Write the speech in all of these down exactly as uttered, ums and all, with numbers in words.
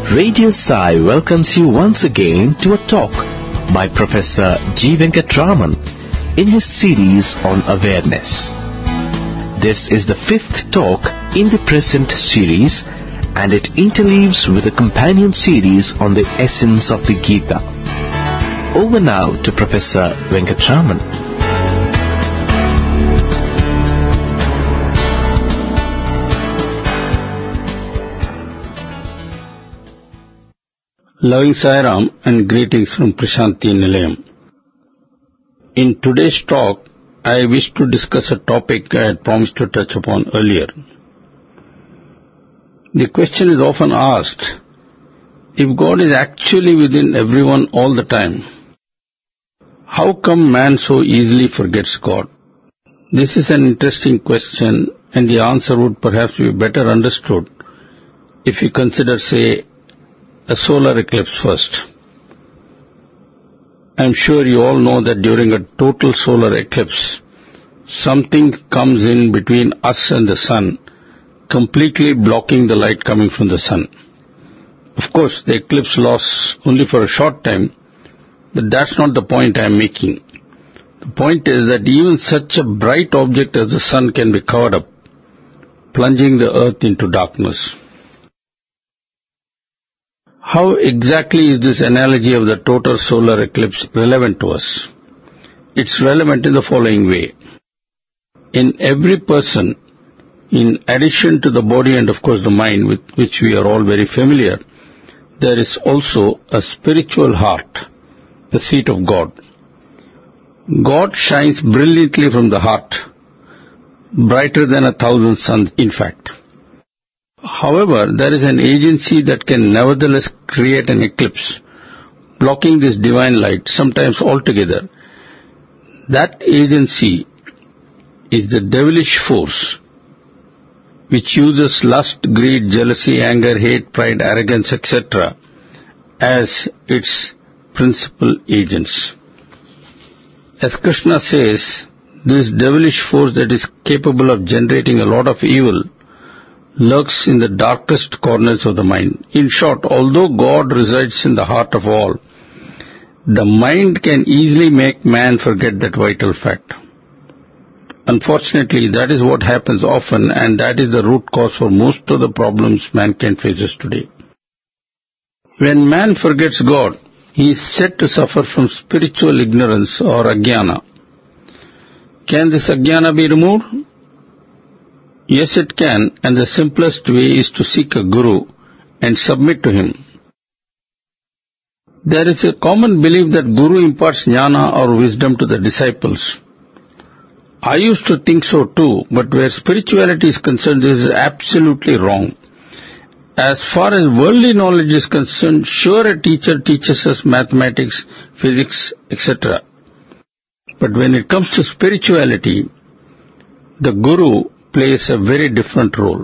Radio Sai welcomes you once again to a talk by Professor G. Venkatraman in his series on awareness. This is the fifth talk in the present series, and it interleaves with a companion series on the essence of the Gita. Over now to Professor Venkatraman. Loving Sai Ram and greetings from Prashanti Nilayam. In today's talk, I wish to discuss a topic I had promised to touch upon earlier. The question is often asked, if God is actually within everyone all the time, how come man so easily forgets God? This is an interesting question, and the answer would perhaps be better understood if we consider, say, a solar eclipse first. I am sure you all know that during a total solar eclipse, something comes in between us and the sun, completely blocking the light coming from the sun. Of course, the eclipse lasts only for a short time, but that's not the point I am making. The point is that even such a bright object as the sun can be covered up, plunging the earth into darkness. How exactly is this analogy of the total solar eclipse relevant to us? It's relevant in the following way. In every person, in addition to the body and of course the mind with which we are all very familiar, there is also a spiritual heart, the seat of God. God shines brilliantly from the heart, brighter than a thousand suns in fact. However, there is an agency that can nevertheless create an eclipse, blocking this divine light, sometimes altogether. That agency is the devilish force, which uses lust, greed, jealousy, anger, hate, pride, arrogance, et cetera as its principal agents. As Krishna says, this devilish force that is capable of generating a lot of evil lurks in the darkest corners of the mind. In short, although God resides in the heart of all, the mind can easily make man forget that vital fact. Unfortunately, that is what happens often, and that is the root cause for most of the problems mankind faces today. When man forgets God, he is said to suffer from spiritual ignorance or ajnana. Can this ajnana be removed? Yes, it can, and the simplest way is to seek a guru and submit to him. There is a common belief that guru imparts jnana or wisdom to the disciples. I used to think so too, but where spirituality is concerned, this is absolutely wrong. As far as worldly knowledge is concerned, sure, a teacher teaches us mathematics, physics, et cetera. But when it comes to spirituality, the guru plays a very different role.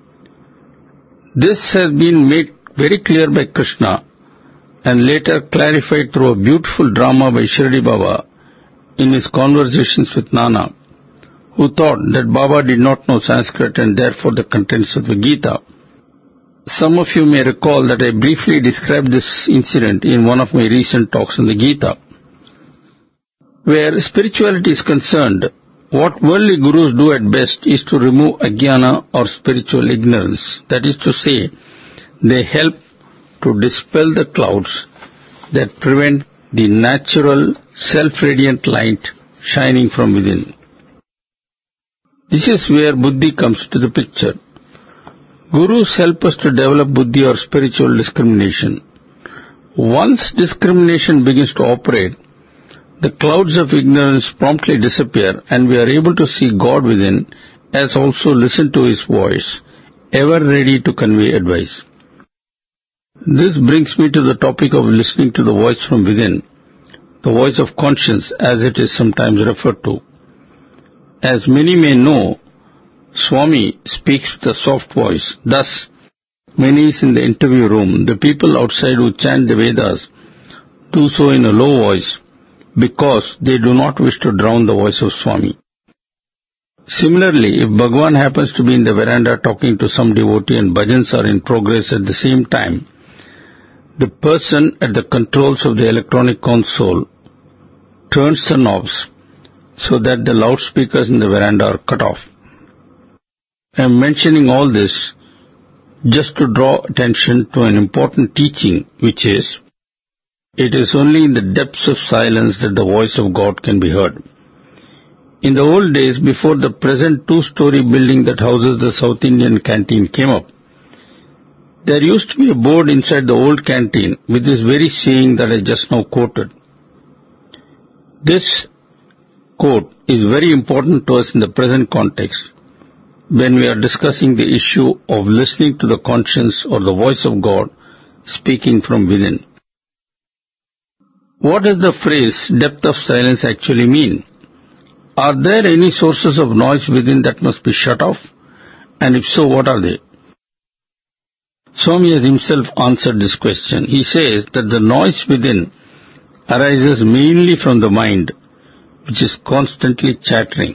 This has been made very clear by Krishna and later clarified through a beautiful drama by Shirdi Baba in his conversations with Nana, who thought that Baba did not know Sanskrit and therefore the contents of the Gita. Some of you may recall that I briefly described this incident in one of my recent talks on the Gita. Where spirituality is concerned, what worldly gurus do at best is to remove ajnana or spiritual ignorance. That is to say, they help to dispel the clouds that prevent the natural, self-radiant light shining from within. This is where buddhi comes to the picture. Gurus help us to develop buddhi or spiritual discrimination. Once discrimination begins to operate, the clouds of ignorance promptly disappear and we are able to see God within, as also listen to His voice, ever ready to convey advice. This brings me to the topic of listening to the voice from within, the voice of conscience as it is sometimes referred to. As many may know, Swami speaks with a soft voice. Thus, when he is in the interview room, the people outside who chant the Vedas do so in a low voice, because they do not wish to drown the voice of Swami. Similarly, if Bhagwan happens to be in the veranda talking to some devotee and bhajans are in progress at the same time, The person at the controls of the electronic console turns the knobs so that the loudspeakers in the veranda are cut off. I am mentioning all this just to draw attention to an important teaching, which is, it is only in the depths of silence that the voice of God can be heard. In the old days, before the present two-story building that houses the South Indian canteen came up, there used to be a board inside the old canteen with this very saying that I just now quoted. This quote is very important to us in the present context when we are discussing the issue of listening to the conscience or the voice of God speaking from within. What does the phrase depth of silence actually mean? Are there any sources of noise within that must be shut off? And if so, what are they? Swami has himself answered this question. He says that the noise within arises mainly from the mind, which is constantly chattering.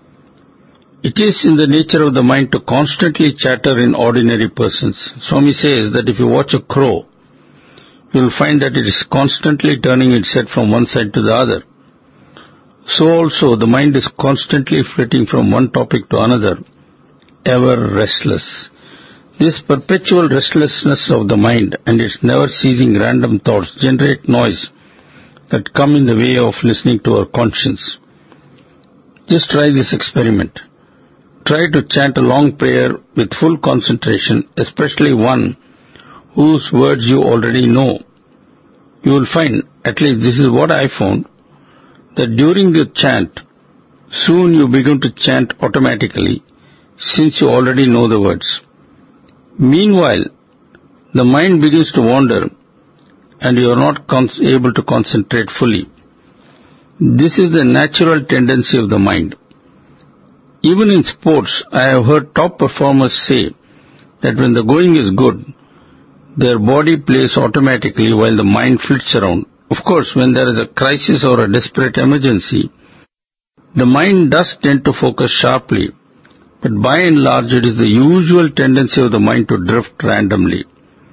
It is in the nature of the mind to constantly chatter in ordinary persons. Swami says that if you watch a crow, you will find that it is constantly turning its head from one side to the other. So also the mind is constantly flitting from one topic to another, ever restless. This perpetual restlessness of the mind and its never-ceasing random thoughts generate noise that come in the way of listening to our conscience. Just try this experiment. Try to chant a long prayer with full concentration, especially one whose words you already know. You will find, at least this is what I found, that during the chant, soon you begin to chant automatically, since you already know the words. Meanwhile, the mind begins to wander, and you are not able to concentrate fully. This is the natural tendency of the mind. Even in sports, I have heard top performers say that when the going is good, their body plays automatically while the mind flits around. Of course, when there is a crisis or a desperate emergency, the mind does tend to focus sharply, but by and large it is the usual tendency of the mind to drift randomly.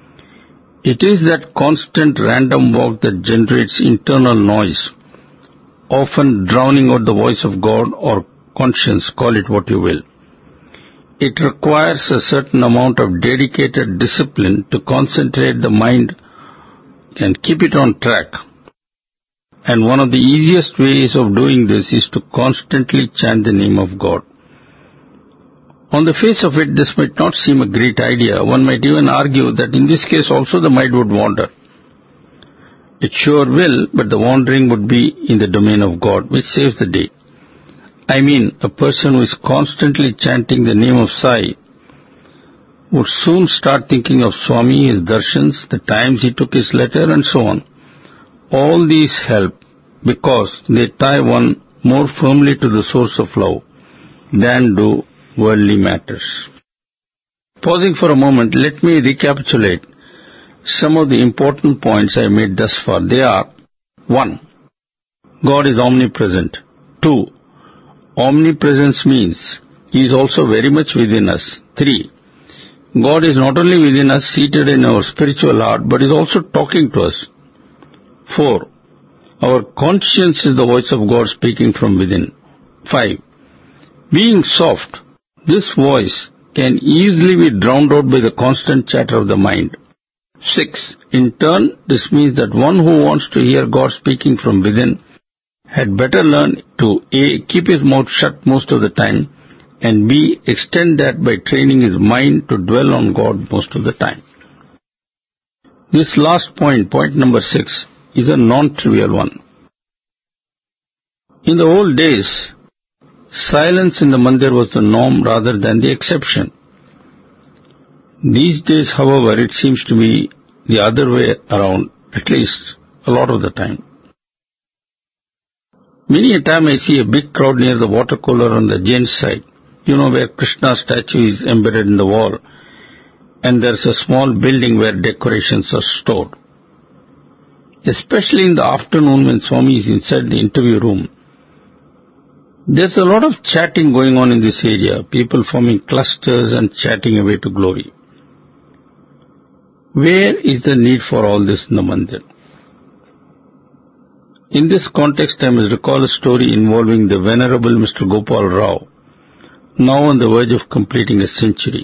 It is that constant random walk that generates internal noise, often drowning out the voice of God or conscience, call it what you will. It requires a certain amount of dedicated discipline to concentrate the mind and keep it on track. And one of the easiest ways of doing this is to constantly chant the name of God. On the face of it, this might not seem a great idea. One might even argue that in this case also the mind would wander. It sure will, but the wandering would be in the domain of God, which saves the day. I mean, a person who is constantly chanting the name of Sai would soon start thinking of Swami, his darshans, the times he took his letter, and so on. All these help because they tie one more firmly to the source of love than do worldly matters. Pausing for a moment, let me recapitulate some of the important points I made thus far. They are: one. God is omnipresent. two. Omnipresence means He is also very much within us. three. God is not only within us, seated in our spiritual heart, but is also talking to us. four. Our conscience is the voice of God speaking from within. five. Being soft, this voice can easily be drowned out by the constant chatter of the mind. six. In turn, this means that one who wants to hear God speaking from within had better learn to A. keep his mouth shut most of the time, and B. extend that by training his mind to dwell on God most of the time. This last point, point number six, is a non-trivial one. In the old days, silence in the mandir was the norm rather than the exception. These days, however, it seems to be the other way around, at least a lot of the time. Many a time I see a big crowd near the water cooler on the Jain side, you know, where Krishna's statue is embedded in the wall, and there's a small building where decorations are stored. Especially in the afternoon when Swami is inside the interview room, there's a lot of chatting going on in this area, people forming clusters and chatting away to glory. Where is the need for all this in the mandir? In this context, I must recall a story involving the Venerable Mister Gopal Rao, now on the verge of completing a century.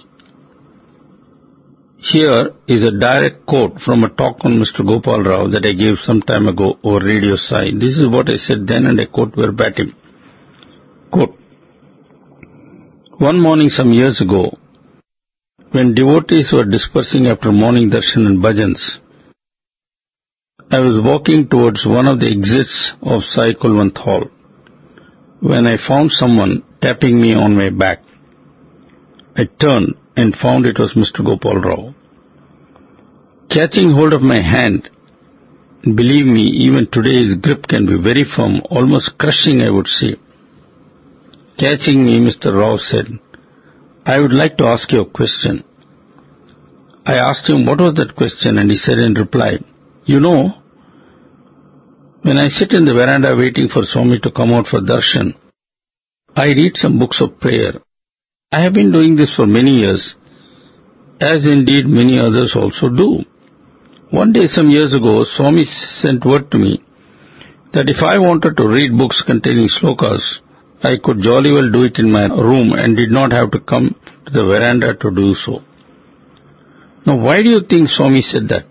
Here is a direct quote from a talk on Mister Gopal Rao that I gave some time ago over Radio Sai. This is what I said then, and I quote verbatim. Quote, one morning some years ago, when devotees were dispersing after morning darshan and bhajans, I was walking towards one of the exits of Sai Kulwant Hall when I found someone tapping me on my back. I turned and found it was Mister Gopal Rao. Catching hold of my hand, believe me, even today his grip can be very firm, almost crushing, I would say. Catching me, Mister Rao said, I would like to ask you a question. I asked him what was that question, and he said in reply, you know, when I sit in the veranda waiting for Swami to come out for darshan, I read some books of prayer. I have been doing this for many years, as indeed many others also do. One day some years ago, Swami sent word to me that if I wanted to read books containing slokas, I could jolly well do it in my room and did not have to come to the veranda to do so. Now, why do you think Swami said that?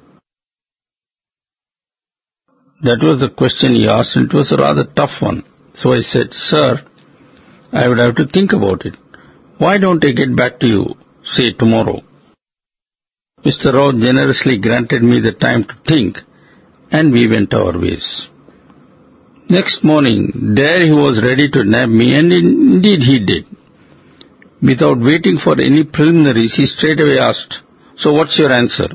That was the question he asked, and it was a rather tough one. So I said, Sir, I would have to think about it. Why don't I get back to you, say, tomorrow? Mister Rao generously granted me the time to think, and we went our ways. Next morning, there he was ready to nab me, and indeed he did. Without waiting for any preliminaries, he straightaway asked, So what's your answer?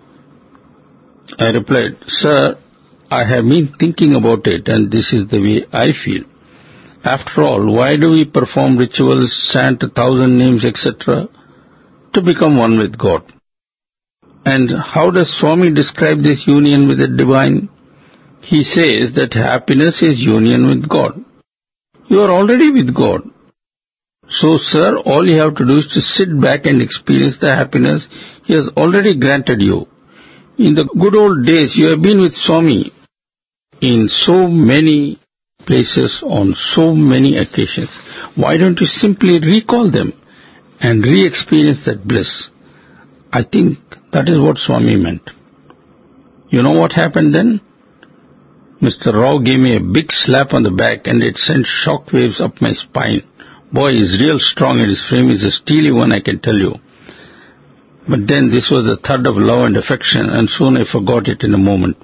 I replied, Sir, I have been thinking about it, and this is the way I feel. After all, why do we perform rituals, chant a thousand names, et cetera? To become one with God. And how does Swami describe this union with the divine? He says that happiness is union with God. You are already with God. So, sir, all you have to do is to sit back and experience the happiness He has already granted you. In the good old days, you have been with Swami in so many places on so many occasions. Why don't you simply recall them and re-experience that bliss? I think that is what Swami meant. You know what happened then? Mister Rao gave me a big slap on the back, and it sent shock waves up my spine. Boy, he's real strong, and his frame is a steely one, I can tell you. But then this was the thud of love and affection, and soon I forgot it in a moment.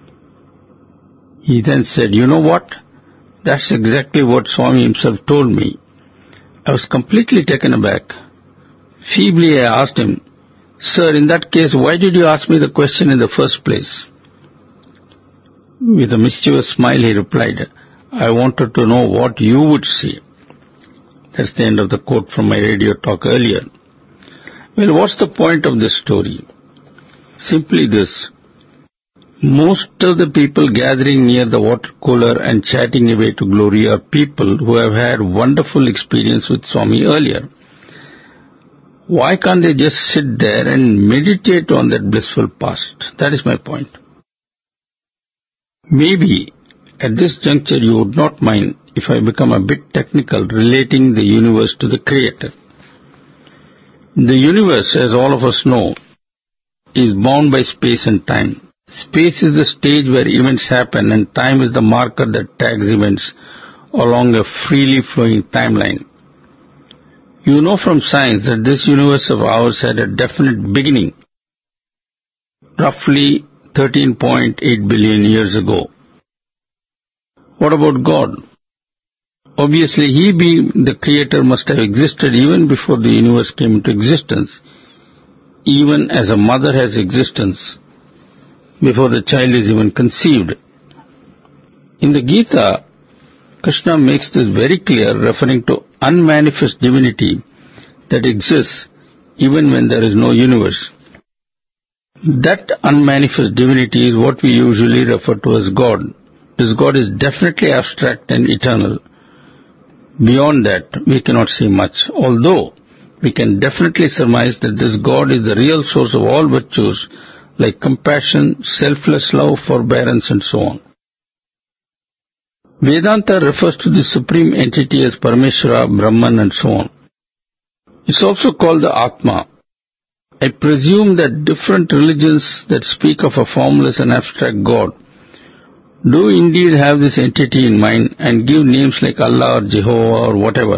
He then said, you know what? That's exactly what Swami himself told me. I was completely taken aback. Feebly I asked him, Sir, in that case, why did you ask me the question in the first place? With a mischievous smile he replied, I wanted to know what you would say. That's the end of the quote from my radio talk earlier. Well, what's the point of this story? Simply this. Most of the people gathering near the water cooler and chatting away to glory are people who have had wonderful experience with Swami earlier. Why can't they just sit there and meditate on that blissful past? That is my point. Maybe at this juncture you would not mind if I become a bit technical relating the universe to the Creator. The universe, as all of us know, is bound by space and time. Space is the stage where events happen, and time is the marker that tags events along a freely flowing timeline. You know from science that this universe of ours had a definite beginning, roughly thirteen point eight billion years ago. What about God? Obviously, He being the Creator must have existed even before the universe came into existence, even as a mother has existence before the child is even conceived. In the Gita, Krishna makes this very clear, referring to unmanifest divinity that exists even when there is no universe. That unmanifest divinity is what we usually refer to as God. This God is definitely abstract and eternal. Beyond that, we cannot say much, although we can definitely surmise that this God is the real source of all virtues like compassion, selfless love, forbearance, and so on. Vedanta refers to the supreme entity as Parameshwara, Brahman, and so on. It's also called the Atma. I presume that different religions that speak of a formless and abstract God do indeed have this entity in mind and give names like Allah or Jehovah or whatever.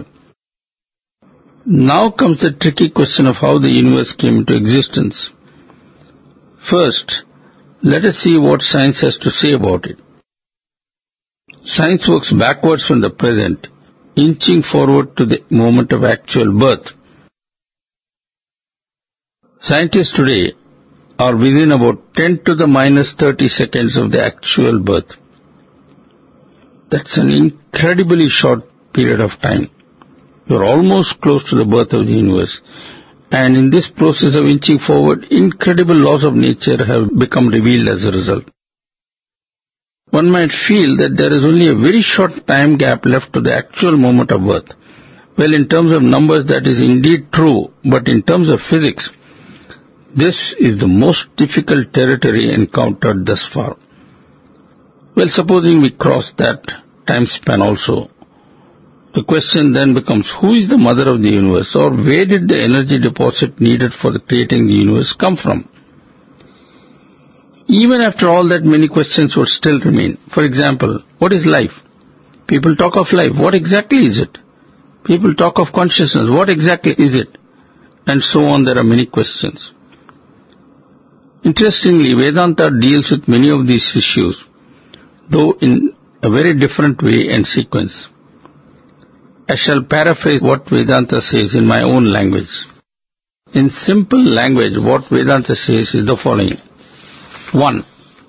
Now comes the tricky question of how the universe came into existence. First, let us see what science has to say about it. Science works backwards from the present, inching forward to the moment of actual birth. Scientists today are within about ten to the minus thirty seconds of the actual birth. That's an incredibly short period of time. You're almost close to the birth of the universe. And in this process of inching forward, incredible laws of nature have become revealed as a result. One might feel that there is only a very short time gap left to the actual moment of birth. Well, in terms of numbers, that is indeed true, but in terms of physics, this is the most difficult territory encountered thus far. Well, supposing we cross that time span also, the question then becomes, who is the mother of the universe, or where did the energy deposit needed for the creating the universe come from? Even after all that, many questions would still remain. For example, what is life? People talk of life. What exactly is it? People talk of consciousness. What exactly is it? And so on, there are many questions. Interestingly, Vedanta deals with many of these issues, though in a very different way and sequence. I shall paraphrase what Vedanta says in my own language. In simple language, what Vedanta says is the following. One,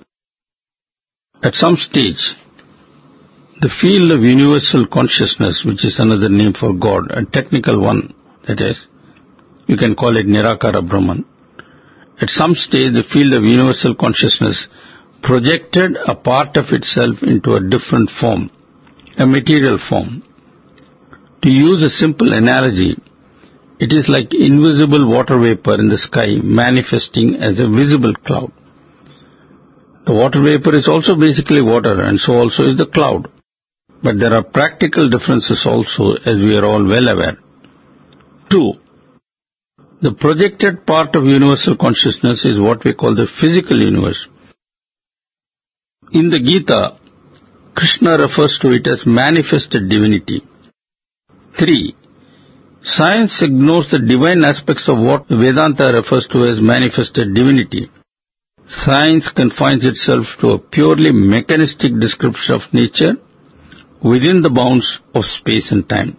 at some stage, the field of universal consciousness, which is another name for God, a technical one, that is, you can call it Nirakara Brahman. At some stage, the field of universal consciousness projected a part of itself into a different form, a material form. To use a simple analogy, it is like invisible water vapor in the sky manifesting as a visible cloud. The water vapor is also basically water, and so also is the cloud. But there are practical differences also, as we are all well aware. Two, the projected part of universal consciousness is what we call the physical universe. In the Gita, Krishna refers to it as manifested divinity. Three, science ignores the divine aspects of what Vedanta refers to as manifested divinity. Science confines itself to a purely mechanistic description of nature within the bounds of space and time.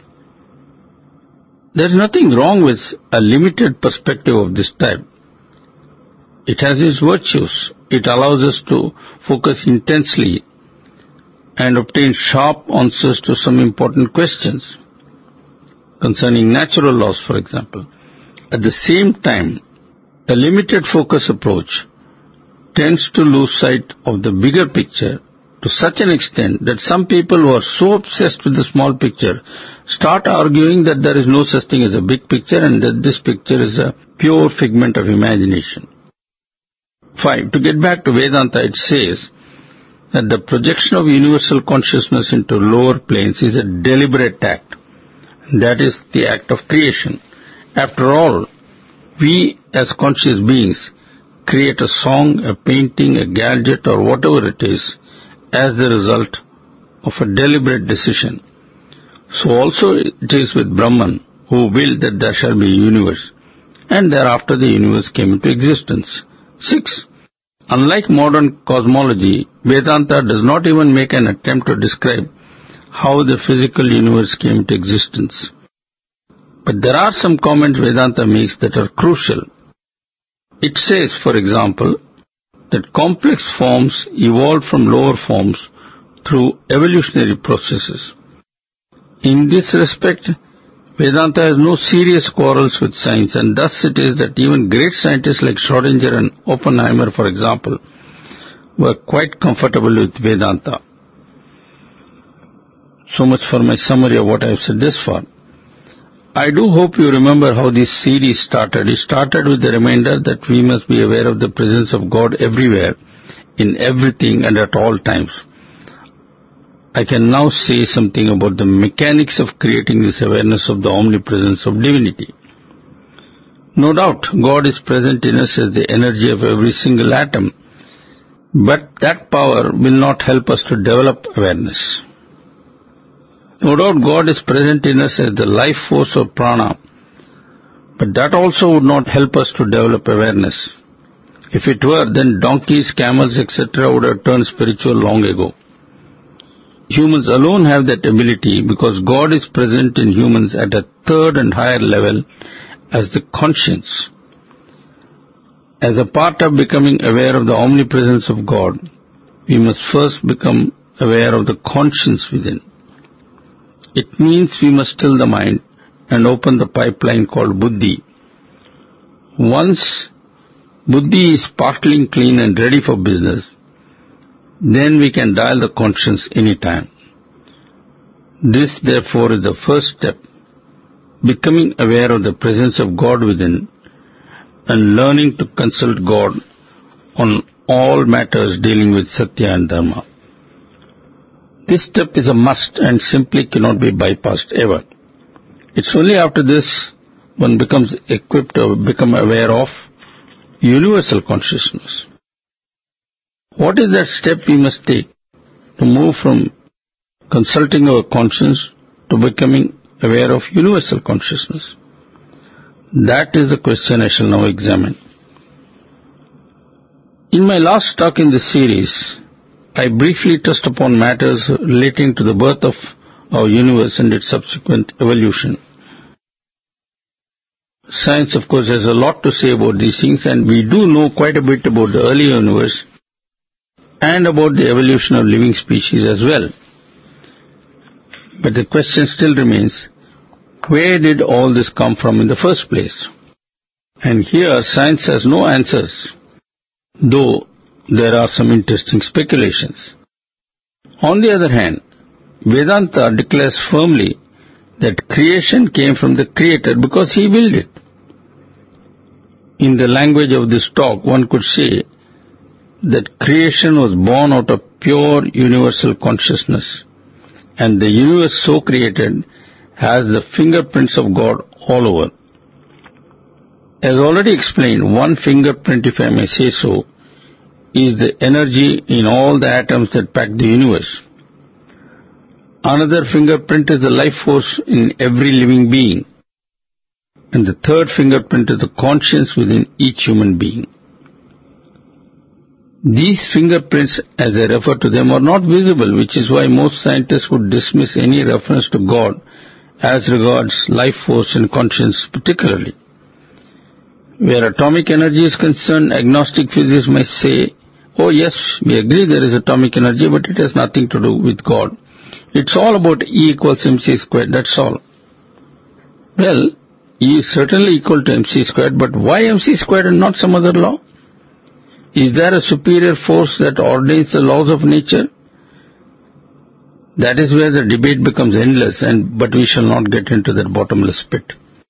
There is nothing wrong with a limited perspective of this type. It has its virtues. It allows us to focus intensely and obtain sharp answers to some important questions concerning natural laws, for example. At the same time, a limited focus approach tends to lose sight of the bigger picture to such an extent that some people who are so obsessed with the small picture start arguing that there is no such thing as a big picture and that this picture is a pure figment of imagination. Five, to get back to Vedanta, it says that the projection of universal consciousness into lower planes is a deliberate act. That is the act of creation. After all, we as conscious beings create a song, a painting, a gadget, or whatever it is as the result of a deliberate decision. So also it is with Brahman, who willed that there shall be a universe, and thereafter the universe came into existence. Six, unlike modern cosmology, Vedanta does not even make an attempt to describe how the physical universe came into existence. But there are some comments Vedanta makes that are crucial. It says, for example, that complex forms evolved from lower forms through evolutionary processes. In this respect, Vedanta has no serious quarrels with science, and thus it is that even great scientists like Schrödinger and Oppenheimer, for example, were quite comfortable with Vedanta. So much for my summary of what I have said this far. I do hope you remember how this series started. It started with the reminder that we must be aware of the presence of God everywhere, in everything and at all times. I can now say something about the mechanics of creating this awareness of the omnipresence of divinity. No doubt, God is present in us as the energy of every single atom, but that power will not help us to develop awareness. No doubt God is present in us as the life force of prana, but that also would not help us to develop awareness. If it were, then donkeys, camels, et cetera would have turned spiritual long ago. Humans alone have that ability because God is present in humans at a third and higher level as the conscience. As a part of becoming aware of the omnipresence of God, we must first become aware of the conscience within. It means we must still the mind and open the pipeline called buddhi. Once buddhi is sparkling clean and ready for business, then we can dial the conscience any time. This, therefore, is the first step, becoming aware of the presence of God within and learning to consult God on all matters dealing with Satya and Dharma. This step is a must and simply cannot be bypassed ever. It's only after this one becomes equipped to become aware of universal consciousness. What is that step we must take to move from consulting our conscience to becoming aware of universal consciousness? That is the question I shall now examine. In my last talk in this series, I briefly touched upon matters relating to the birth of our universe and its subsequent evolution. Science, of course, has a lot to say about these things, and we do know quite a bit about the early universe and about the evolution of living species as well. But the question still remains, where did all this come from in the first place? And here science has no answers, though there are some interesting speculations. On the other hand, Vedanta declares firmly that creation came from the Creator because He willed it. In the language of this talk, one could say that creation was born out of pure universal consciousness, and the universe so created has the fingerprints of God all over. As already explained, one fingerprint, if I may say so, is the energy in all the atoms that pack the universe. Another fingerprint is the life force in every living being. And the third fingerprint is the conscience within each human being. These fingerprints, as I refer to them, are not visible, which is why most scientists would dismiss any reference to God as regards life force and conscience particularly. Where atomic energy is concerned, agnostic physicists might say, oh yes, we agree there is atomic energy, but it has nothing to do with God. It's all about E equals mc squared, that's all. Well, E is certainly equal to mc squared, but why mc squared and not some other law? Is there a superior force that ordains the laws of nature? That is where the debate becomes endless, and but we shall not get into that bottomless pit.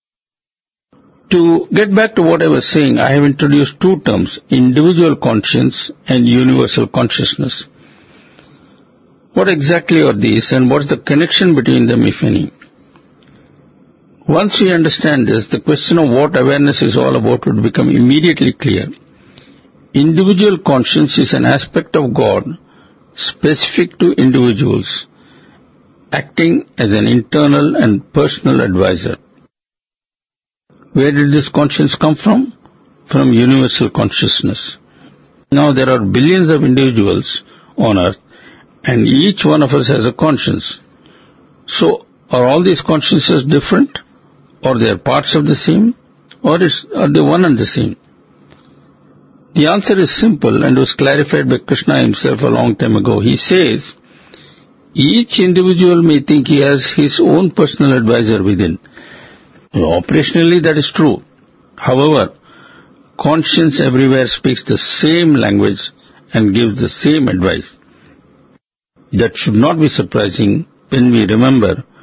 To get back to what I was saying, I have introduced two terms, individual conscience and universal consciousness. What exactly are these, and what is the connection between them, if any? Once we understand this, the question of what awareness is all about would become immediately clear. Individual conscience is an aspect of God specific to individuals, acting as an internal and personal advisor. Where did this conscience come from? From universal consciousness. Now there are billions of individuals on earth, and each one of us has a conscience. So, are all these consciences different? Or they are parts of the same? Or is, are they one and the same? The answer is simple and was clarified by Krishna himself a long time ago. He says, each individual may think he has his own personal advisor within. Operationally, that is true. However, conscience everywhere speaks the same language and gives the same advice. That should not be surprising when we remember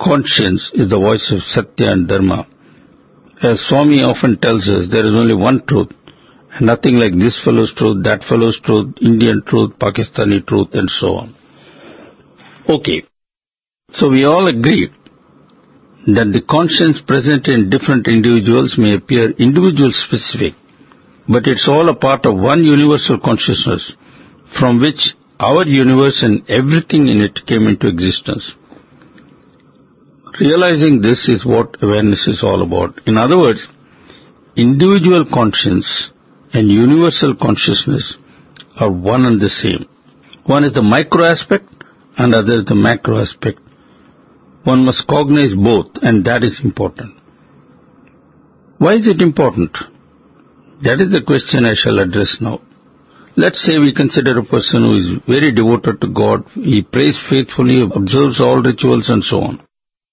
conscience is the voice of Satya and Dharma. As Swami often tells us, there is only one truth, and nothing like this fellow's truth, that fellow's truth, Indian truth, Pakistani truth, and so on. Okay, so we all agree that the conscience present in different individuals may appear individual specific, but it's all a part of one universal consciousness from which our universe and everything in it came into existence. Realizing this is what awareness is all about. In other words, individual conscience and universal consciousness are one and the same. One is the micro aspect and other is the macro aspect. One must cognize both, and that is important. Why is it important? That is the question I shall address now. Let's say we consider a person who is very devoted to God, he prays faithfully, observes all rituals and so on.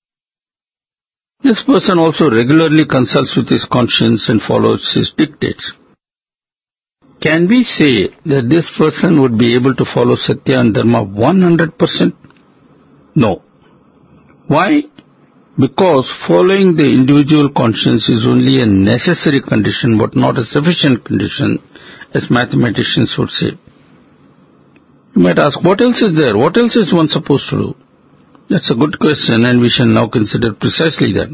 This person also regularly consults with his conscience and follows his dictates. Can we say that this person would be able to follow Satya and Dharma one hundred percent? No. Why? Because following the individual conscience is only a necessary condition but not a sufficient condition, as mathematicians would say. You might ask, what else is there? What else is one supposed to do? That's a good question, and we shall now consider precisely that.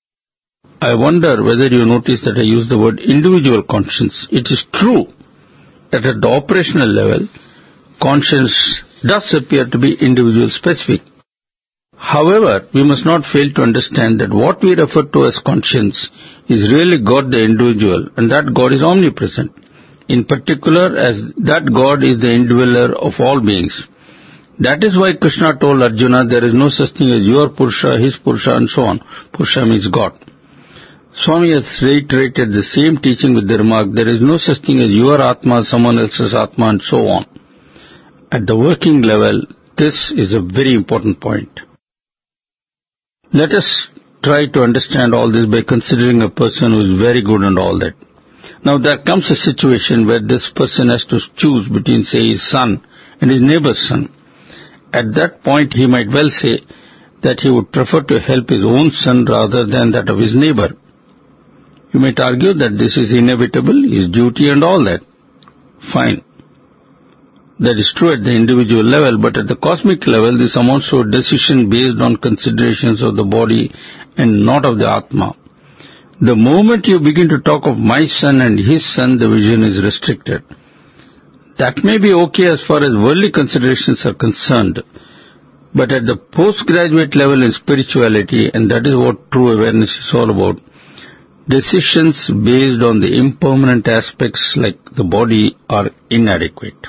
I wonder whether you notice that I use the word individual conscience. It is true that at the operational level, conscience does appear to be individual specific. However, we must not fail to understand that what we refer to as conscience is really God the individual, and that God is omnipresent. In particular, as that God is the indweller of all beings. That is why Krishna told Arjuna there is no such thing as your Purusha, his Purusha, and so on. Purusha means God. Swami has reiterated the same teaching with the remark, there is no such thing as your Atma, someone else's Atma, and so on. At the working level, this is a very important point. Let us try to understand all this by considering a person who is very good and all that. Now there comes a situation where this person has to choose between, say, his son and his neighbor's son. At that point he might well say that he would prefer to help his own son rather than that of his neighbor. You might argue that this is inevitable, his duty and all that. Fine. That is true at the individual level, but at the cosmic level this amounts to a decision based on considerations of the body and not of the Atma. The moment you begin to talk of my son and his son, the vision is restricted. That may be okay as far as worldly considerations are concerned, but at the postgraduate level in spirituality, and that is what true awareness is all about, decisions based on the impermanent aspects like the body are inadequate.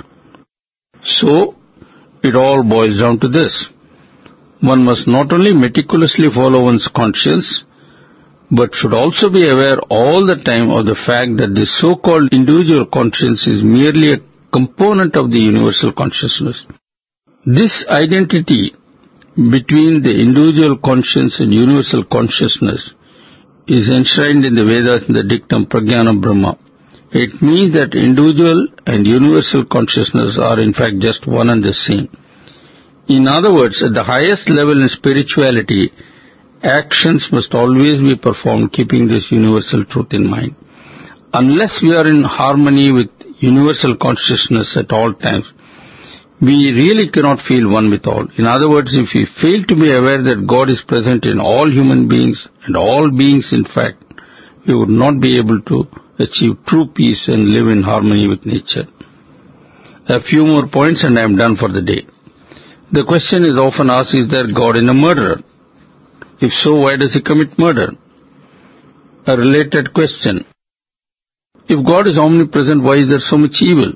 So, it all boils down to this. One must not only meticulously follow one's conscience, but should also be aware all the time of the fact that the so-called individual conscience is merely a component of the universal consciousness. This identity between the individual conscience and universal consciousness is enshrined in the Vedas in the dictum Pragyana Brahma. It means that individual and universal consciousness are in fact just one and the same. In other words, at the highest level in spirituality, actions must always be performed keeping this universal truth in mind. Unless we are in harmony with universal consciousness at all times, we really cannot feel one with all. In other words, if we fail to be aware that God is present in all human beings and all beings in fact, we would not be able to achieve true peace and live in harmony with nature. A few more points and I am done for the day. The question is often asked, is there God in a murderer? If so, why does he commit murder? A related question. If God is omnipresent, why is there so much evil?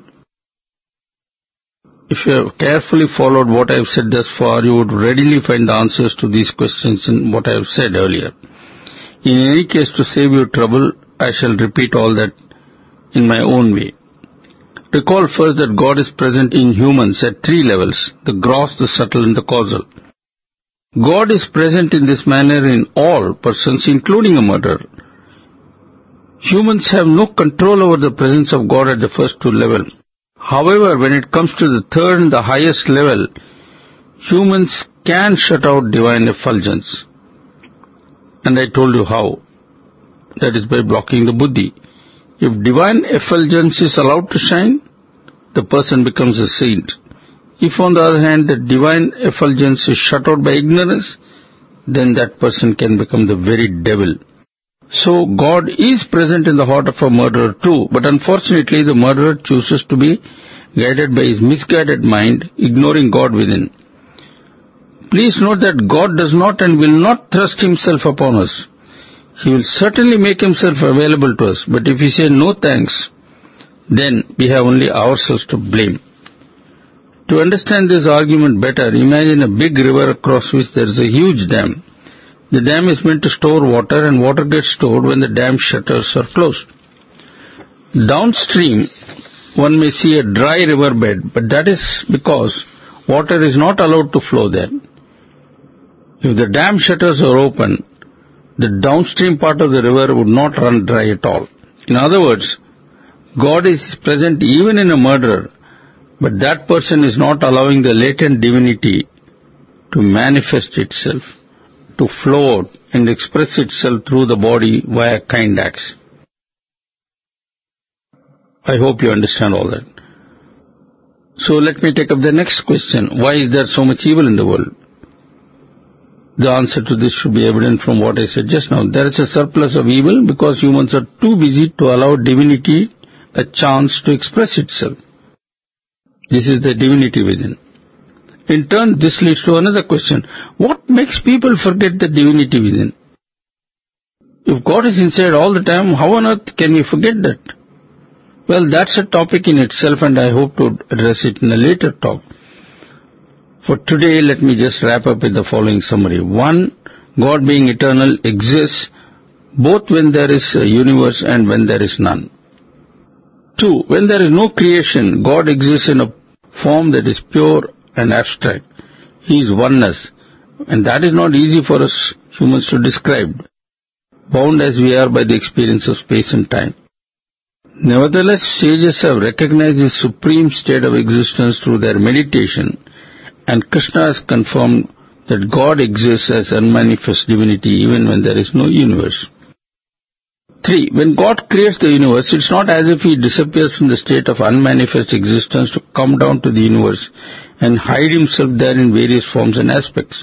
If you have carefully followed what I have said thus far, you would readily find the answers to these questions in what I have said earlier. In any case, to save you trouble, I shall repeat all that in my own way. Recall first that God is present in humans at three levels, the gross, the subtle and the causal. God is present in this manner in all persons, including a murderer. Humans have no control over the presence of God at the first two levels. However, when it comes to the third and the highest level, humans can shut out divine effulgence. And I told you how. That is by blocking the buddhi. If divine effulgence is allowed to shine, the person becomes a saint. If on the other hand the divine effulgence is shut out by ignorance, then that person can become the very devil. So God is present in the heart of a murderer too, but unfortunately the murderer chooses to be guided by his misguided mind, ignoring God within. Please note that God does not and will not thrust himself upon us. He will certainly make himself available to us, but if we say no thanks, then we have only ourselves to blame. To understand this argument better, imagine a big river across which there is a huge dam. The dam is meant to store water, and water gets stored when the dam shutters are closed. Downstream, one may see a dry riverbed, but that is because water is not allowed to flow there. If the dam shutters are open, the downstream part of the river would not run dry at all. In other words, God is present even in a murderer, but that person is not allowing the latent divinity to manifest itself, to flow out and express itself through the body via kind acts. I hope you understand all that. So let me take up the next question. Why is there so much evil in the world? The answer to this should be evident from what I said just now. There is a surplus of evil because humans are too busy to allow divinity a chance to express itself. This is the divinity within. In turn, this leads to another question. What makes people forget the divinity within? If God is inside all the time, how on earth can we forget that? Well, that's a topic in itself, and I hope to address it in a later talk. For today, let me just wrap up with the following summary. One, God being eternal exists both when there is a universe and when there is none. Two, when there is no creation, God exists in a form that is pure and abstract. He is oneness, and that is not easy for us humans to describe, bound as we are by the experience of space and time. Nevertheless, sages have recognized this supreme state of existence through their meditation, and Krishna has confirmed that God exists as unmanifest divinity even when there is no universe. Three, when God creates the universe, it's not as if He disappears from the state of unmanifest existence to come down to the universe and hide Himself there in various forms and aspects.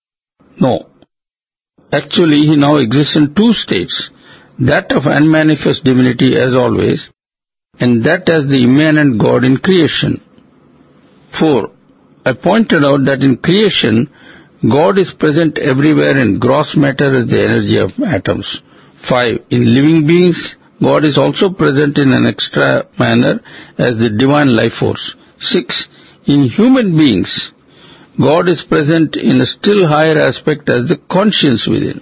No. Actually, He now exists in two states, that of unmanifest divinity as always, and that as the immanent God in creation. Four, I pointed out that in creation, God is present everywhere in gross matter as the energy of atoms. Five, in living beings, God is also present in an extra manner as the divine life force. Six, in human beings, God is present in a still higher aspect as the conscience within.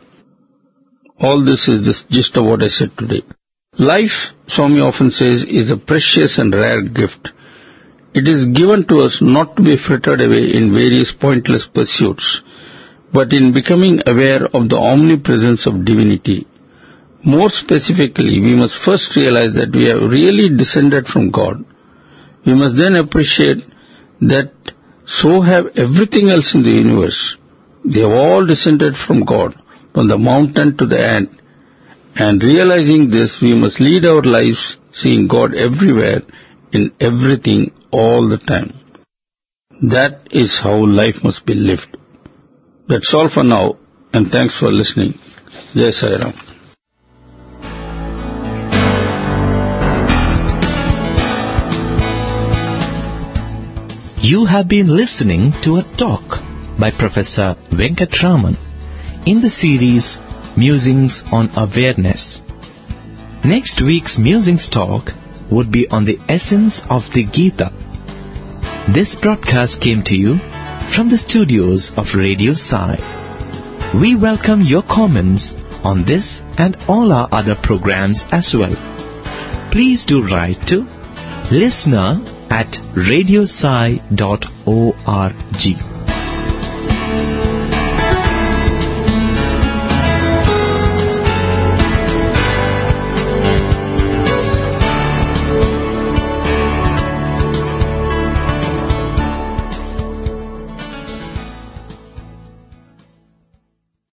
All this is the gist of what I said today. Life, Swami often says, is a precious and rare gift. It is given to us not to be frittered away in various pointless pursuits, but in becoming aware of the omnipresence of divinity. More specifically, we must first realize that we have really descended from God. We must then appreciate that so have everything else in the universe. They have all descended from God, from the mountain to the ant. And realizing this, we must lead our lives seeing God everywhere, in everything, all the time. That is how life must be lived. That's all for now, and thanks for listening. Jai Sai Ram. You have been listening to a talk by Professor Venkatraman in the series Musings on Awareness. Next week's Musings talk would be on the essence of the Gita. This broadcast came to you from the studios of Radio Sai. We welcome your comments on this and all our other programs as well. Please do write to listener at radiosai dot org.